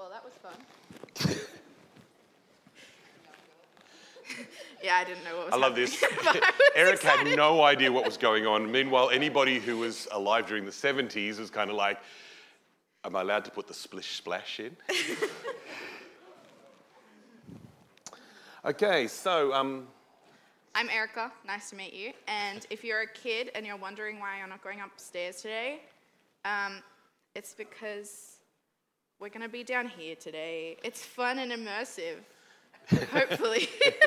Well, that was fun. Yeah, I didn't know what was happening. I love this. Eric had no idea what was going on. Meanwhile, anybody who was alive during the 70s was kind of like, am I allowed to put the splish splash in? Okay, so... I'm Erica. Nice to meet you. And if you're a kid and you're wondering why you're not going upstairs today, it's because we're going to be down here today. It's fun and immersive, hopefully.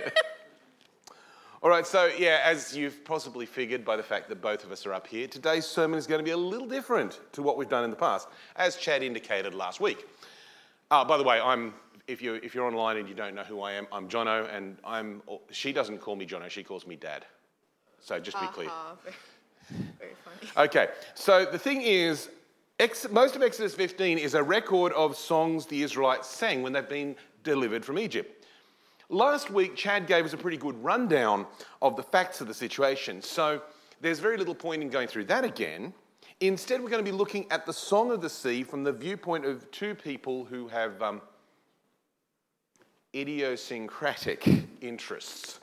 All right, so yeah, as you've possibly figured by the fact that both of us are up here, today's sermon is going to be a little different to what we've done in the past, as Chad indicated last week. By the way, if you're online and you don't know who I am, I'm Jono, and she doesn't call me Jono, she calls me Dad. So just be clear. Very funny. Okay, so the thing is, most of Exodus 15 is a record of songs the Israelites sang when they've been delivered from Egypt. Last week, Chad gave us a pretty good rundown of the facts of the situation, so there's very little point in going through that again. Instead, we're going to be looking at the Song of the Sea from the viewpoint of two people who have idiosyncratic interests.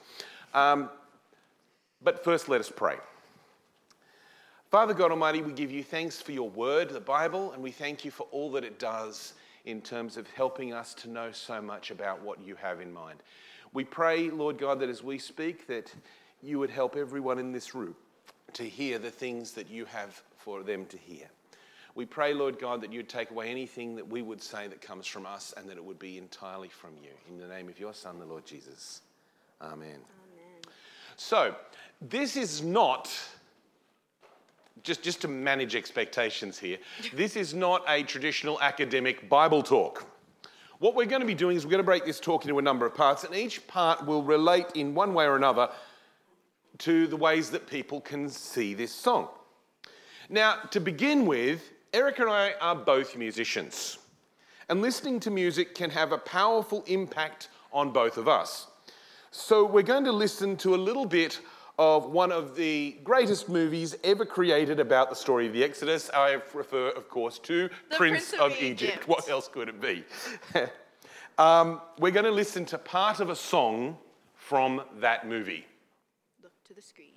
But first, let us pray. Father God Almighty, we give you thanks for your word, the Bible, and we thank you for all that it does in terms of helping us to know so much about what you have in mind. We pray, Lord God, that as we speak, that you would help everyone in this room to hear the things that you have for them to hear. We pray, Lord God, that you'd take away anything that we would say that comes from us and that it would be entirely from you. In the name of your Son, the Lord Jesus. Amen. Amen. So, this is not... Just to manage expectations here, this is not a traditional academic Bible talk. What we're going to be doing is we're going to break this talk into a number of parts, and each part will relate in one way or another to the ways that people can see this song. Now, to begin with, Eric and I are both musicians, and listening to music can have a powerful impact on both of us. So we're going to listen to a little bit of one of the greatest movies ever created about the story of the Exodus. I refer, of course, to The Prince of Egypt. What else could it be? We're going to listen to part of a song from that movie. Look to the screens.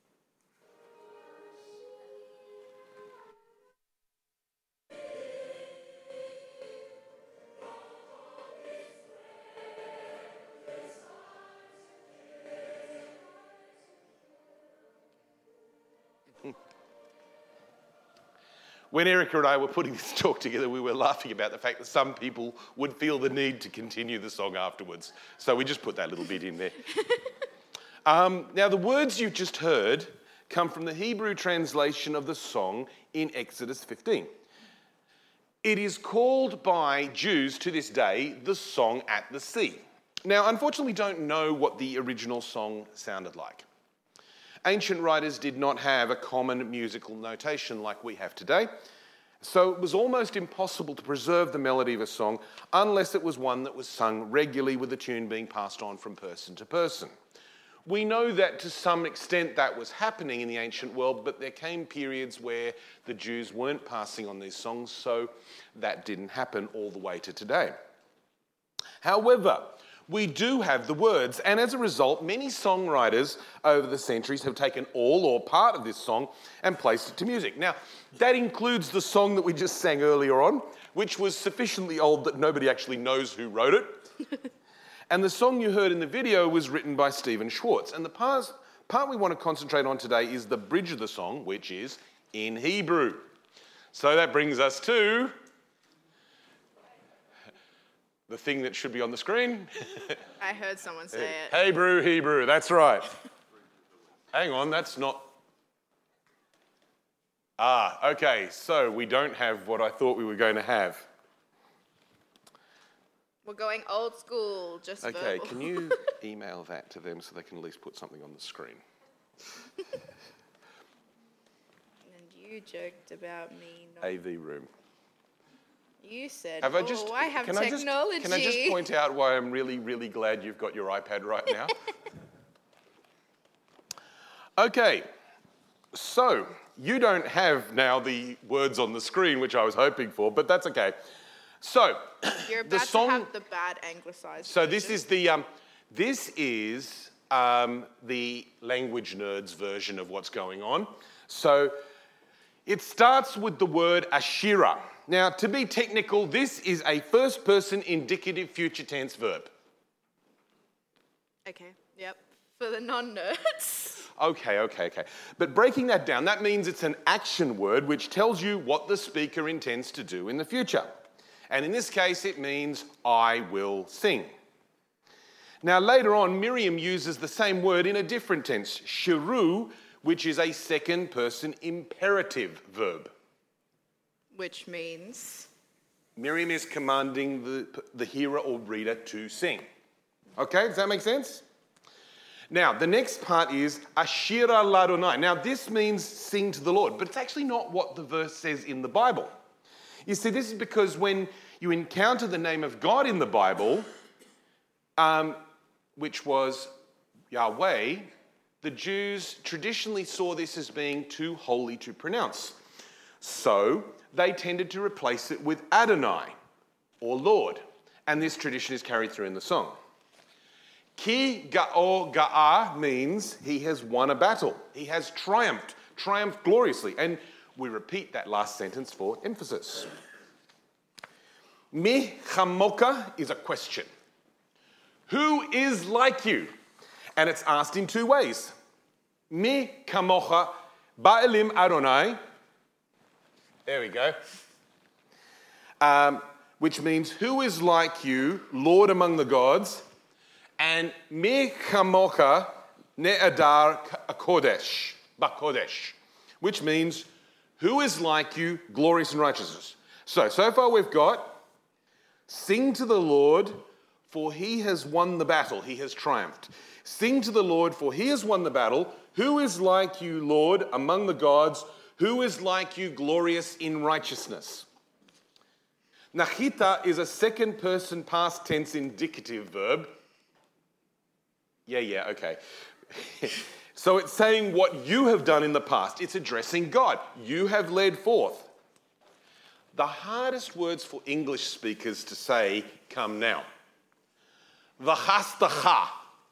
When Erica and I were putting this talk together, we were laughing about the fact that some people would feel the need to continue the song afterwards. So we just put that little bit in there. Now, the words you've just heard come from the Hebrew translation of the song in Exodus 15. It is called by Jews to this day the Song at the Sea. Now, unfortunately, we don't know what the original song sounded like. Ancient writers did not have a common musical notation like we have today, so it was almost impossible to preserve the melody of a song unless it was one that was sung regularly with the tune being passed on from person to person. We know that to some extent that was happening in the ancient world, but there came periods where the Jews weren't passing on these songs, so that didn't happen all the way to today. However, we do have the words, and as a result, many songwriters over the centuries have taken all or part of this song and placed it to music. Now, that includes the song that we just sang earlier on, which was sufficiently old that nobody actually knows who wrote it. And the song you heard in the video was written by Stephen Schwartz. And the part we want to concentrate on today is the bridge of the song, which is in Hebrew. So that brings us to the thing that should be on the screen. I heard someone say it. Hebrew, that's right. Hang on, that's not... okay, so we don't have what I thought we were going to have. We're going old school, just Okay, verbal. can you email that to them so they can at least put something on the screen? And you joked about me not... AV room. You said, I I have technology. Can I just point out why I'm really, really glad you've got your iPad right now? Okay, so you don't have now the words on the screen, which I was hoping for, but that's okay. So, You're the about song. to have the bad anglicized. So this version. is the language nerds version of what's going on. So it starts with the word Asherah. Now, to be technical, this is a first-person indicative future tense verb. Okay. Yep. For the non-nerds. Okay. But breaking that down, that means it's an action word which tells you what the speaker intends to do in the future. And in this case, it means I will sing. Now, later on, Miriam uses the same word in a different tense, shiru, which is a second-person imperative verb. Which means? Miriam is commanding the hearer or reader to sing. Okay, does that make sense? Now, the next part is Ashira Ladonai. Now, this means sing to the Lord, but it's actually not what the verse says in the Bible. You see, this is because when you encounter the name of God in the Bible, which was Yahweh, the Jews traditionally saw this as being too holy to pronounce. So they tended to replace it with Adonai, or Lord. And this tradition is carried through in the song. Ki ga'o ga'a means he has won a battle. He has triumphed gloriously. And we repeat that last sentence for emphasis. Mi chamoka is a question. Who is like you? And it's asked in two ways. Mi kamocha ba'elim Adonai. There we go. Which means, who is like you, Lord among the gods? And mi kamocha ne'adar kodesh, bakodesh. Which means, who is like you, glorious in righteousness? So far we've got, sing to the Lord, for he has won the battle. He has triumphed. Sing to the Lord, for he has won the battle. Who is like you, Lord, among the gods? Who is like you, glorious in righteousness? Nachita is a second-person past tense indicative verb. Yeah, okay. So it's saying what you have done in the past. It's addressing God. You have led forth. The hardest words for English speakers to say come now. V'chastacha.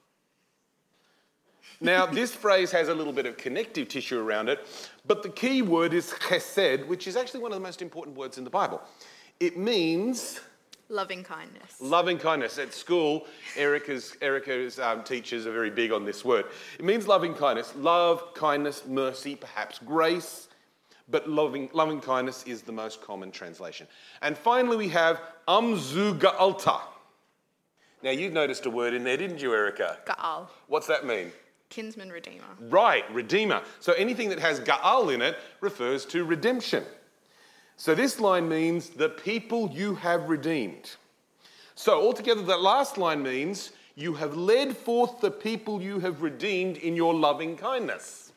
Now, this phrase has a little bit of connective tissue around it, but the key word is chesed, which is actually one of the most important words in the Bible. It means... loving kindness. Loving kindness. At school, Erica's teachers are very big on this word. It means loving kindness. Love, kindness, mercy, perhaps grace, but loving kindness is the most common translation. And finally, we have amzu ga'alta. Now, you've noticed a word in there, didn't you, Erica? Ga'al. What's that mean? Kinsman redeemer. Right, redeemer. So anything that has ga'al in it refers to redemption. So this line means the people you have redeemed. So altogether, that last line means you have led forth the people you have redeemed in your loving kindness.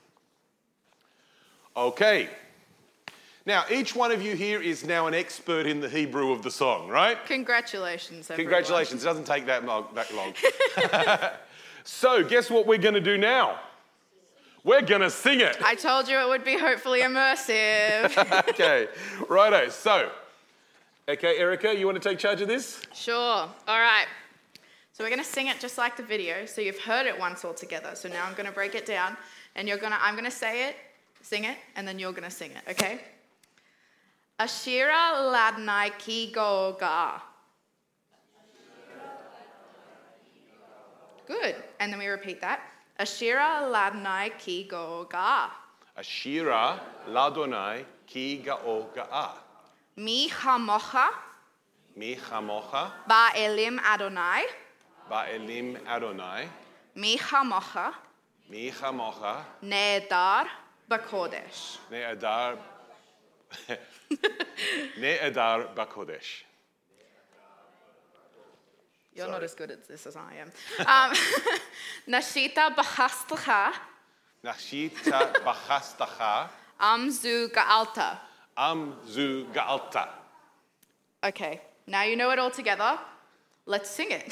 Okay. Now, each one of you here is now an expert in the Hebrew of the song, right? Congratulations, everyone. Congratulations. It doesn't take that long. So, guess what we're going to do now? We're going to sing it. I told you it would be hopefully immersive. Okay, righto. So, okay, Erica, you want to take charge of this? Sure. All right. So we're going to sing it just like the video. So you've heard it once all together. So now I'm going to break it down, and I'm going to say it, sing it, and then you're going to sing it, okay? Ashira ladnai ki go ga. Good. And then we repeat that. Ashira ladnai ki go ga. Ashira ladonai ki ga'o ga'a. Mi chamocha Mi chamocha ba'elim Adonai. ba'elim Adonai. Mi chamocha Mi chamocha ne'edar b'kodesh. ne'adar ne'adar b'kodesh. You're not as good at this as I am. Nashita b'chastacha Nachshita b'chastacha amzu ga'alta. amzu ga'alta. Okay, now you know it all together. Let's sing it.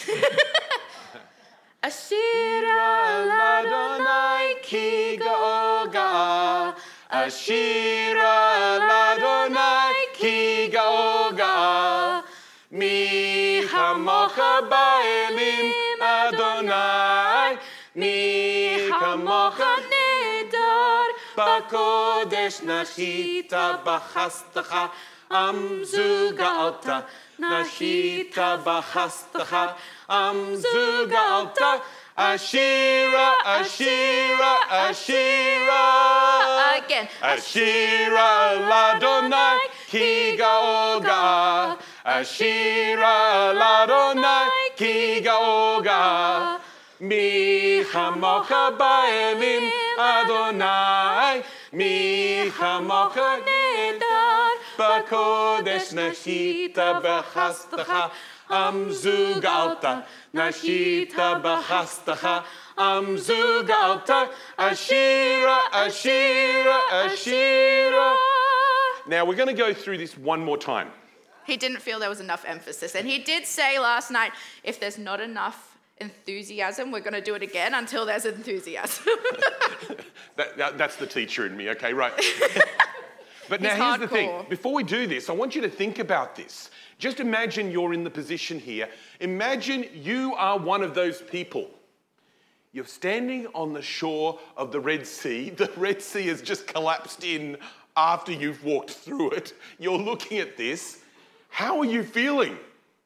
Ashira ladonai ki ga'o ga'a. Ashira ladonai ki ga'o ga'a. מי כמוך באלים אדוני, מי כמוך נהדר, בקודש נחית בחסדך, עם זו גאלת, נחית בחסדך, עם זו גאלת, אשירה, אשירה, אשירה. Again. אשירה לאדוני, כי גאו גאה. אשירה לאדוני, כי גאו גאה. מי כמוך באלים אדוני, מי כמוך נהדר, בקודש נחית בחסדך, עם זו גאלת, נחית בחסדך, עם זו גאלת, אשירה, אשירה, אשירה. Now we're going to go through this one more time. He didn't feel there was enough emphasis. And he did say last night, if there's not enough enthusiasm, we're going to do it again until there's enthusiasm. That's the teacher in me, okay, right. But now He's here's the thing. hardcore. Before we do this, I want you to think about this. Just imagine you're in the position here. Imagine you are one of those people. You're standing on the shore of the Red Sea. The Red Sea has just collapsed in after you've walked through it. You're looking at this. How are you feeling?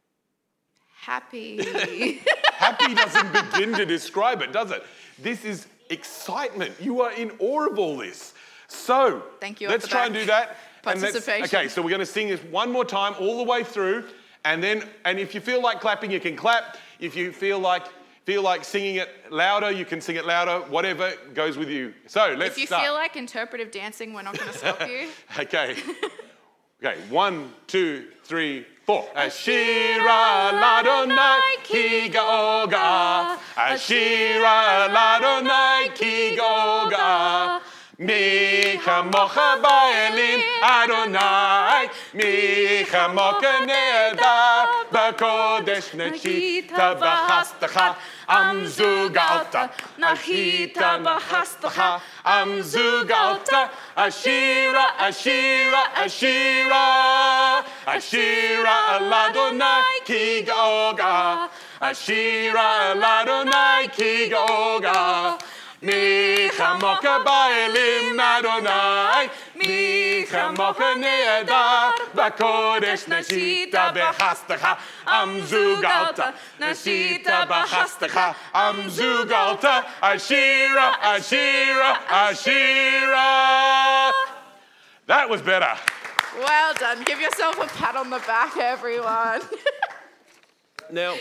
Happy. Happy doesn't begin to describe it, does it? This is excitement. You are in awe of all this. So, Thank you let's for try that and do that. participation. Okay, so we're going to sing this one more time all the way through. And if you feel like clapping, you can clap. If you feel like singing it louder, you can sing it louder. Whatever goes with you. So, let's If you start. feel like interpretive dancing, we're not going to stop you. Okay. Okay, 1, 2, 3, 4. Ashira ladonai ki gaoga. Ashira ladonai ki gaoga. Mi chamocha ba'elim Adonai. Mi chamocha nehedar b'kodesh nechita b'chastecha. Am zu galta, nachita b'chastecha. Am zu galta, Ashira, Ashira, Ashira. Ashira ladonai ki gaoga. Ashira ladonai ki gaoga. Mi chamocha ba'elim Adonai, mi chamocha nehedar, b'kodesh neshita b'chastecha, am zu galta, neshita b'chastecha, am zu galta, Ashira, Ashira, Ashira. That was better. Well done. Give yourself a pat on the back, everyone. Now,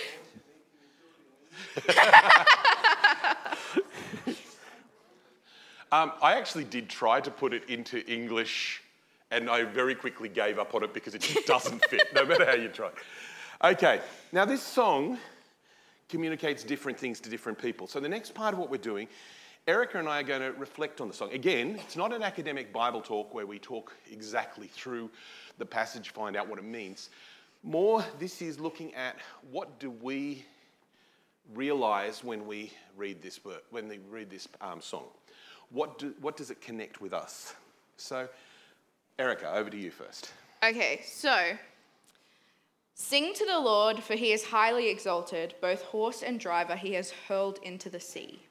I actually did try to put it into English, and I very quickly gave up on it because it just doesn't fit, no matter how you try. Okay, now this song communicates different things to different people. So the next part of what we're doing, Erica and I are going to reflect on the song. Again, it's not an academic Bible talk where we talk exactly through the passage, find out what it means. More, this is looking at what do we realize when we read this song. What does it connect with us? So, Erica, over to you first. Okay, so sing to the Lord, for he is highly exalted. Both horse and driver he has hurled into the sea.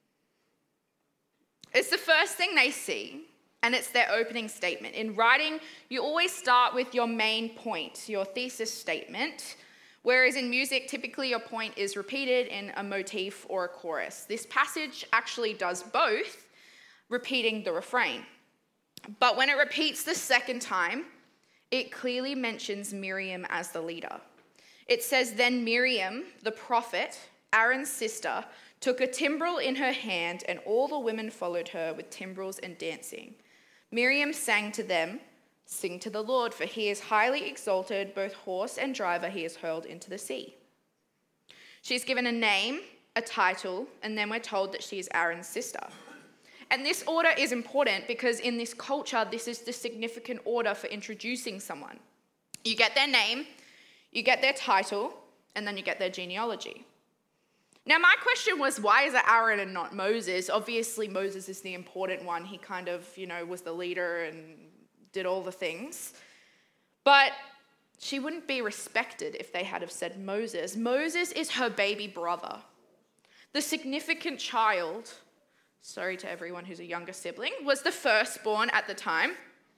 It's the first thing they see, and it's their opening statement. In writing, you always start with your main point, your thesis statement, whereas in music, typically your point is repeated in a motif or a chorus. This passage actually does both, repeating the refrain. But when it repeats the second time, it clearly mentions Miriam as the leader. It says, then Miriam, the prophet, Aaron's sister, took a timbrel in her hand, and all the women followed her with timbrels and dancing. Miriam sang to them, sing to the Lord, for he is highly exalted, both horse and driver he has hurled into the sea. She's given a name, a title, and then we're told that she is Aaron's sister. And this order is important because in this culture, this is the significant order for introducing someone. You get their name, you get their title, and then you get their genealogy. Now, my question was, why is it Aaron and not Moses? Obviously, Moses is the important one. He kind of, was the leader and did all the things. But she wouldn't be respected if they had have said Moses. Moses is her baby brother. The significant child, sorry to everyone who's a younger sibling, was the firstborn at the time,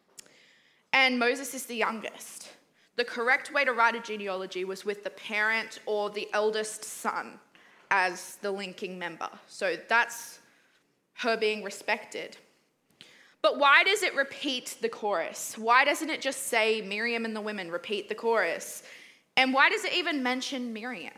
and Moses is the youngest. The correct way to write a genealogy was with the parent or the eldest son as the linking member. So that's her being respected. But why does it repeat the chorus? Why doesn't it just say Miriam and the women repeat the chorus? And why does it even mention Miriam?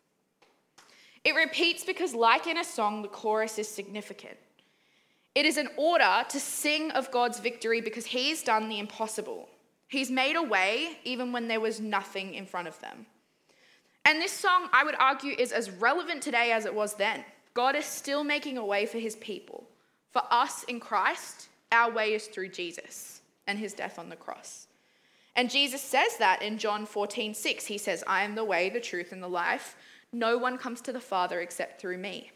It repeats because, like in a song, the chorus is significant. It is an order to sing of God's victory because he's done the impossible. He's made a way even when there was nothing in front of them. And this song, I would argue, is as relevant today as it was then. God is still making a way for his people. For us in Christ, our way is through Jesus and his death on the cross. And Jesus says that in John 14:6. He says, I am the way, the truth, and the life. No one comes to the Father except through me.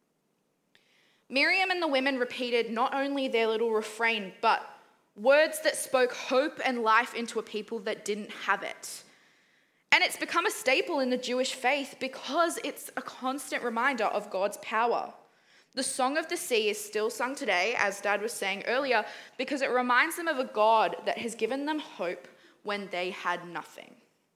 Miriam and the women repeated not only their little refrain, but words that spoke hope and life into a people that didn't have it. And it's become a staple in the Jewish faith because it's a constant reminder of God's power. The Song of the Sea is still sung today, as Dad was saying earlier, because it reminds them of a God that has given them hope when they had nothing.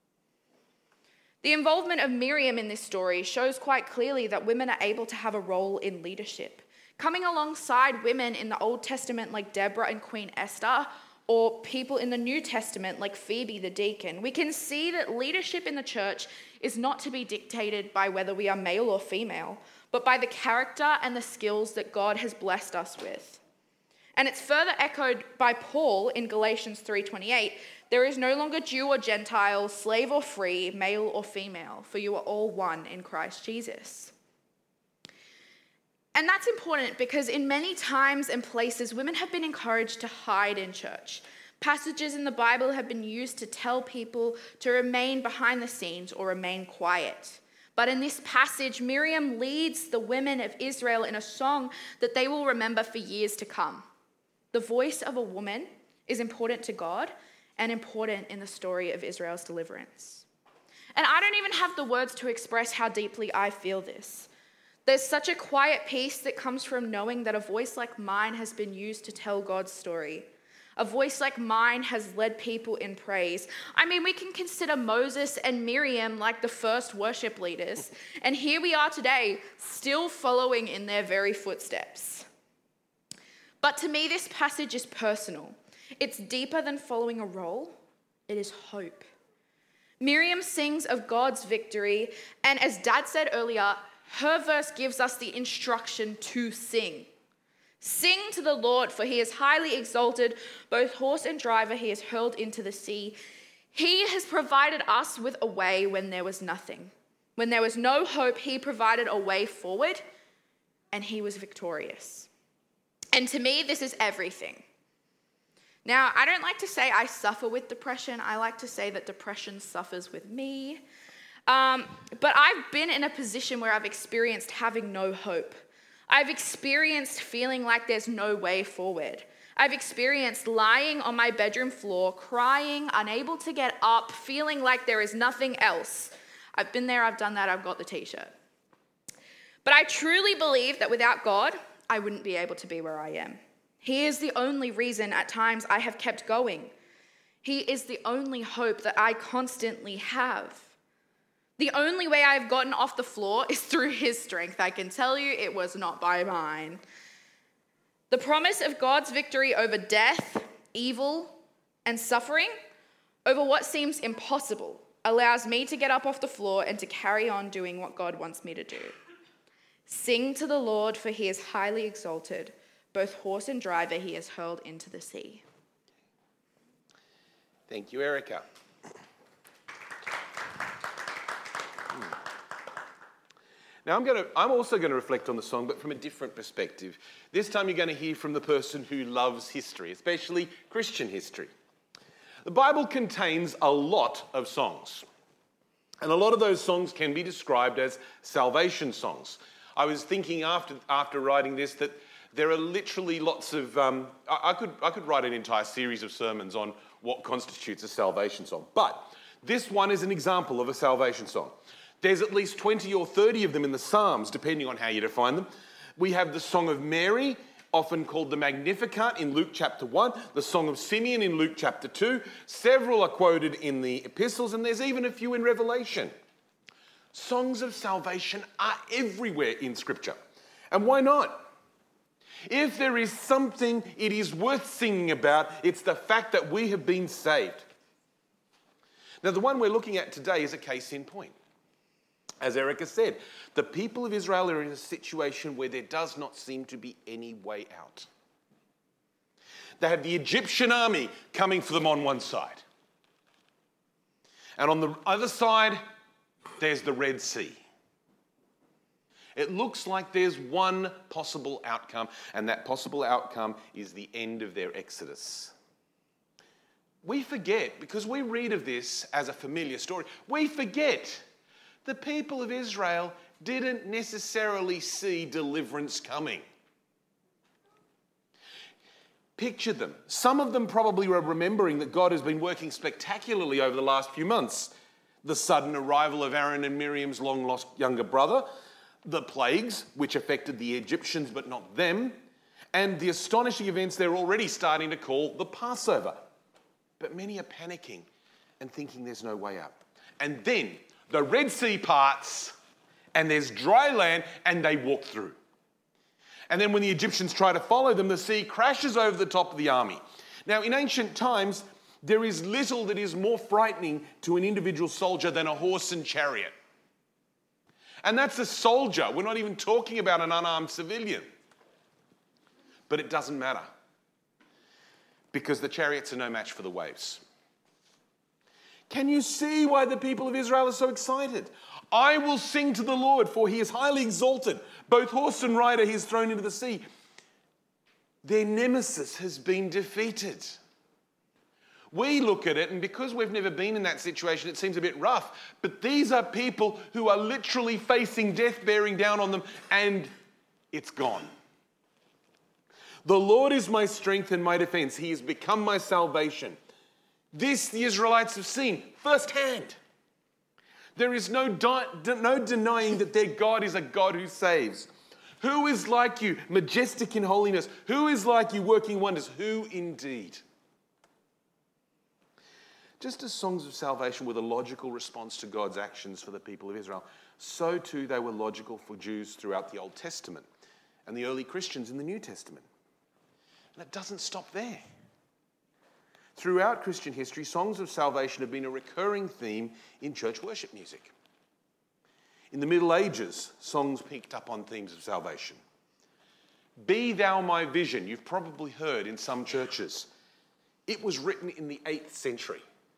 The involvement of Miriam in this story shows quite clearly that women are able to have a role in leadership. Coming alongside women in the Old Testament like Deborah and Queen Esther, or people in the New Testament like Phoebe the deacon, we can see that leadership in the church is not to be dictated by whether we are male or female, but by the character and the skills that God has blessed us with. And it's further echoed by Paul in Galatians 3:28. There is no longer Jew or Gentile, slave or free, male or female, for you are all one in Christ Jesus. And that's important because in many times and places, women have been encouraged to hide in church. Passages in the Bible have been used to tell people to remain behind the scenes or remain quiet. But in this passage, Miriam leads the women of Israel in a song that they will remember for years to come. The voice of a woman is important to God and important in the story of Israel's deliverance. And I don't even have the words to express how deeply I feel this. There's such a quiet peace that comes from knowing that a voice like mine has been used to tell God's story. A voice like mine has led people in praise. I mean, we can consider Moses and Miriam like the first worship leaders, and here we are today, still following in their very footsteps. But to me, this passage is personal. It's deeper than following a role. It is hope. Miriam sings of God's victory, and as Dad said earlier, her verse gives us the instruction to sing. Sing to the Lord, for he is highly exalted. Both horse and driver he has hurled into the sea. He has provided us with a way when there was nothing. When there was no hope, he provided a way forward, and he was victorious. And to me, this is everything. Now, I don't like to say I suffer with depression. I like to say that depression suffers with me. But I've been in a position where I've experienced having no hope. I've experienced feeling like there's no way forward. I've experienced lying on my bedroom floor, crying, unable to get up, feeling like there is nothing else. I've been there, I've done that, I've got the t-shirt. But I truly believe that without God, I wouldn't be able to be where I am. He is the only reason at times I have kept going. He is the only hope that I constantly have. The only way I've gotten off the floor is through his strength. I can tell you it was not by mine. The promise of God's victory over death, evil, and suffering, over what seems impossible, allows me to get up off the floor and to carry on doing what God wants me to do. Sing to the Lord, for he is highly exalted. Both horse and driver he has hurled into the sea. Thank you, Erica. Now, I'm also going to reflect on the song, but from a different perspective. This time you're going to hear from the person who loves history, especially Christian history. The Bible contains a lot of songs, and a lot of those songs can be described as salvation songs. I was thinking after writing this that there are literally lots of... I could write an entire series of sermons on what constitutes a salvation song, but This one is an example of a salvation song. There's at least 20 or 30 of them in the Psalms, depending on how you define them. We have the Song of Mary, often called the Magnificat in Luke chapter 1, the Song of Simeon in Luke chapter 2. Several are quoted in the epistles, and there's even a few in Revelation. Songs of salvation are everywhere in Scripture. And why not? If there is something it is worth singing about, it's the fact that we have been saved. Now, the one we're looking at today is a case in point. As Erica said, the people of Israel are in a situation where there does not seem to be any way out. They have the Egyptian army coming for them on one side. And on the other side, there's the Red Sea. It looks like there's one possible outcome, and that possible outcome is the end of their exodus. We forget, because we read of this as a familiar story, we forget the people of Israel didn't necessarily see deliverance coming. Picture them. Some of them probably were remembering that God has been working spectacularly over the last few months. The sudden arrival of Aaron and Miriam's long-lost younger brother, the plagues, which affected the Egyptians but not them, and the astonishing events they're already starting to call the Passover. But many are panicking and thinking there's no way out. And then the Red Sea parts and there's dry land and they walk through. And then when the Egyptians try to follow them, the sea crashes over the top of the army. Now, in ancient times, there is little that is more frightening to an individual soldier than a horse and chariot. And that's a soldier. We're not even talking about an unarmed civilian. But it doesn't matter, because the chariots are no match for the waves. Can you see why the people of Israel are so excited? I will sing to the Lord, for he is highly exalted. Both horse and rider he has thrown into the sea. Their nemesis has been defeated. We look at it, and because we've never been in that situation, it seems a bit rough. But these are people who are literally facing death bearing down on them, and it's gone. The Lord is my strength and my defense. He has become my salvation. This the Israelites have seen firsthand. There is no denying that their God is a God who saves. Who is like you, majestic in holiness? Who is like you, working wonders? Who indeed? Just as songs of salvation were the logical response to God's actions for the people of Israel, so too they were logical for Jews throughout the Old Testament and the early Christians in the New Testament. And it doesn't stop there. Throughout Christian history, songs of salvation have been a recurring theme in church worship music. In the Middle Ages, songs picked up on themes of salvation. Be Thou My Vision, you've probably heard in some churches. It was written in the 8th century.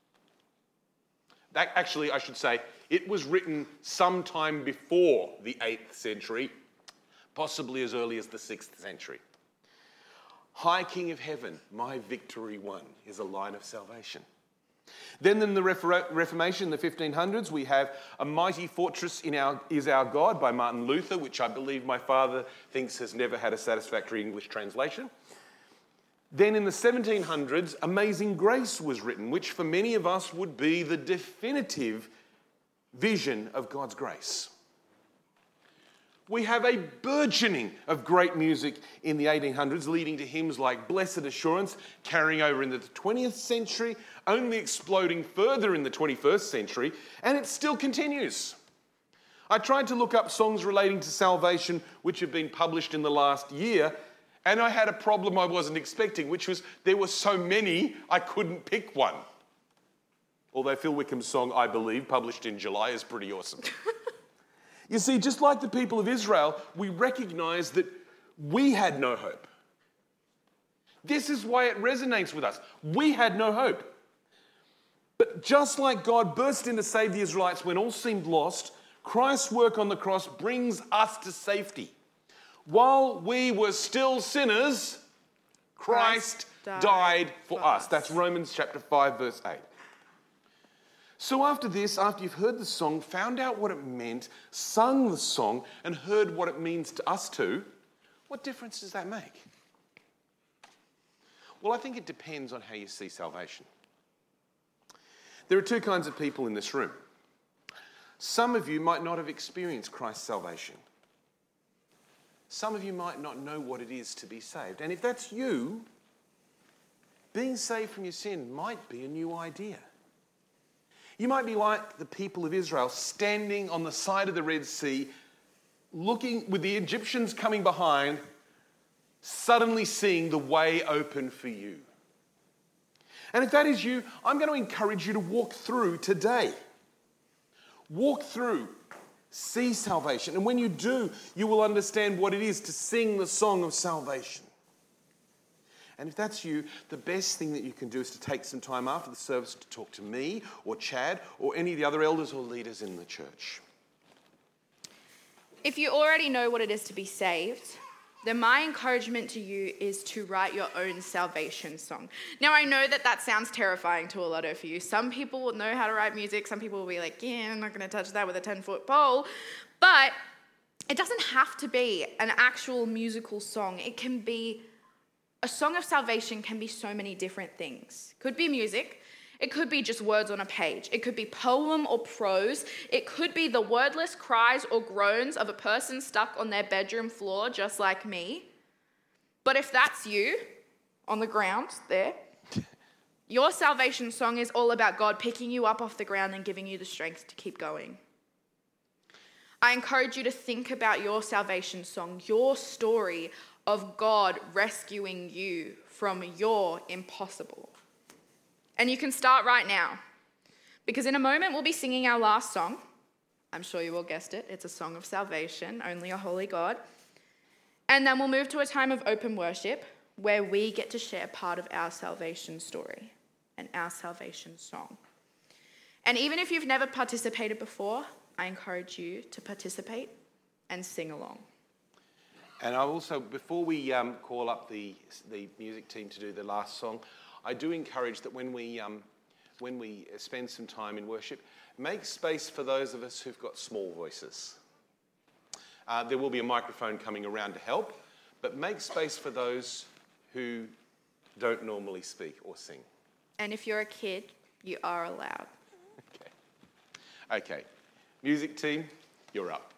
Actually, I should say, it was written sometime before the 8th century, possibly as early as the 6th century. High King of Heaven, my victory won, is a line of salvation. Then in the Reformation, in the 1500s, we have A Mighty Fortress is Our God by Martin Luther, which I believe my father thinks has never had a satisfactory English translation. Then in the 1700s, Amazing Grace was written, which for many of us would be the definitive vision of God's grace. We have a burgeoning of great music in the 1800s, leading to hymns like Blessed Assurance, carrying over into the 20th century, only exploding further in the 21st century, and it still continues. I tried to look up songs relating to salvation which have been published in the last year, and I had a problem I wasn't expecting, which was there were so many I couldn't pick one. Although Phil Wickham's song, I Believe, published in July, is pretty awesome. You see, just like the people of Israel, we recognise that we had no hope. This is why it resonates with us. We had no hope. But just like God burst in to save the Israelites when all seemed lost, Christ's work on the cross brings us to safety. While we were still sinners, Christ died for us. That's Romans chapter 5, verse 8. So after this, after you've heard the song, found out what it meant, sung the song, and heard what it means to us too, what difference does that make? Well, I think it depends on how you see salvation. There are two kinds of people in this room. Some of you might not have experienced Christ's salvation. Some of you might not know what it is to be saved. And if that's you, being saved from your sin might be a new idea. You might be like the people of Israel, standing on the side of the Red Sea, looking with the Egyptians coming behind, suddenly seeing the way open for you. And if that is you, I'm going to encourage you to walk through today. Walk through, see salvation. And when you do, you will understand what it is to sing the song of salvation. And if that's you, the best thing that you can do is to take some time after the service to talk to me or Chad or any of the other elders or leaders in the church. If you already know what it is to be saved, then my encouragement to you is to write your own salvation song. Now, I know that sounds terrifying to a lot of you. Some people will know how to write music. Some people will be like, yeah, I'm not going to touch that with a 10-foot pole. But it doesn't have to be an actual musical song. It can be, a song of salvation can be so many different things. It could be music. It could be just words on a page. It could be poem or prose. It could be the wordless cries or groans of a person stuck on their bedroom floor, just like me. But if that's you, on the ground there, your salvation song is all about God picking you up off the ground and giving you the strength to keep going. I encourage you to think about your salvation song, your story of God rescuing you from your impossible. And you can start right now, because in a moment we'll be singing our last song. I'm sure you all guessed it. It's a song of salvation, Only a Holy God. And then we'll move to a time of open worship where we get to share part of our salvation story and our salvation song. And even if you've never participated before, I encourage you to participate and sing along. And I also, before we call up the music team to do the last song, I do encourage that when we spend some time in worship, make space for those of us who've got small voices. There will be a microphone coming around to help, but make space for those who don't normally speak or sing. And if you're a kid, you are allowed. Okay. Music team, you're up.